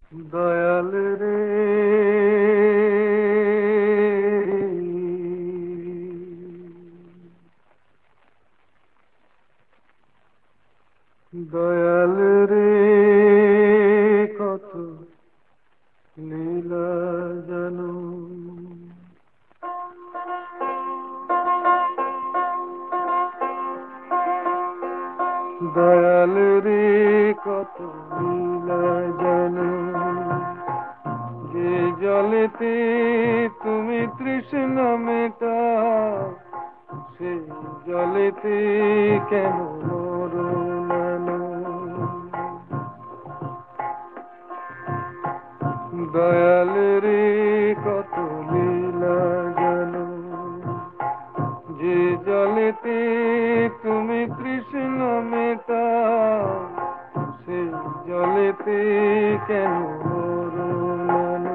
দয়াল রে, দয়াল রে, কত লীলা জানো। দয়াল রে, কত লীলা জানো। যে জলেতে তুমি তৃষ্ণা মেটাও, সেই জলেতে কেন মরো নানো। দয়াল রে, কত লীলা জানো। যে জলেতে তুমি তৃষ্ণা মেটাও, সেই জলেতে কেন মরো নানো।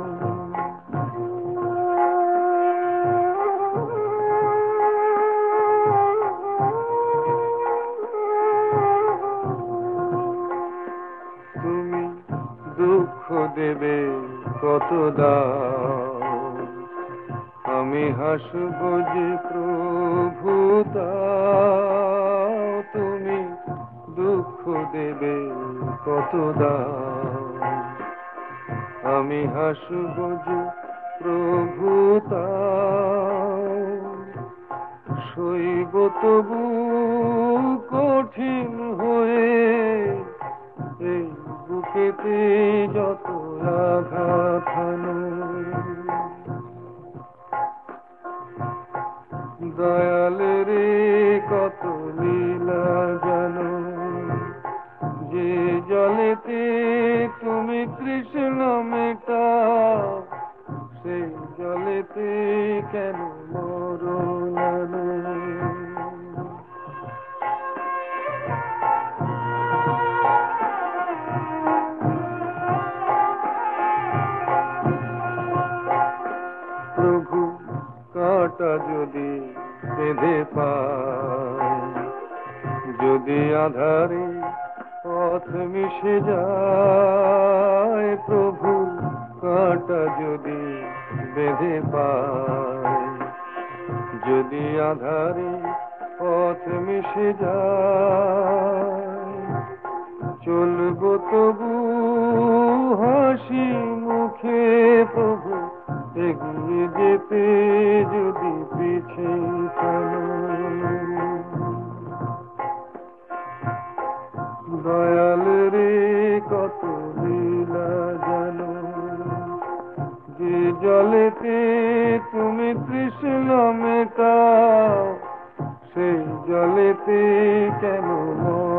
তুমি দুঃখ দেবে কত দাও, আমি হাসব যে প্রভু দাও। তুমি দুঃখ দেবে কত দাও, আমি হাসব যে প্রভু দাও। সইব তবু কঠিন হয়ে এই বুকেতে যত আঘাত হানো। দয়াল রে, কত লীলা জানো। যে জলেতে তুমি তৃষ্ণা মেটাও, সেই জলেতে কেন মরো নানো। প্রভু কাঁটা যদি বেঁধে পায়, যদি আধারে পথ মিশে যায়। প্রভু কাঁটা যদি বেঁধে পায়, যদি আধারে পথ মিশে যায়। চলবো তবু হাসি মুখে প্রভু, এগিয়ে যেতে যদি পিছে চলো। দয়াল রে, কত লীলা জানো। যে জলেতে তুমি তৃষ্ণা মেটাও, সেই জলেতে কেন